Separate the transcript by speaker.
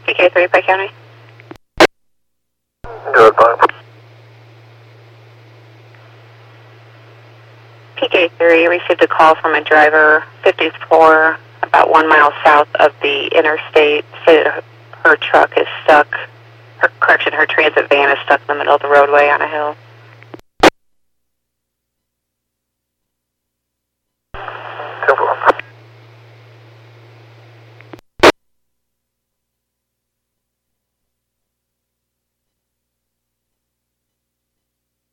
Speaker 1: PK3, Pike County.
Speaker 2: Good, bye.
Speaker 1: PK3 received a call from a driver, 54, about 1 mile south of the interstate, said that her truck is stuck. Her transit van is stuck in the middle of the roadway on a hill.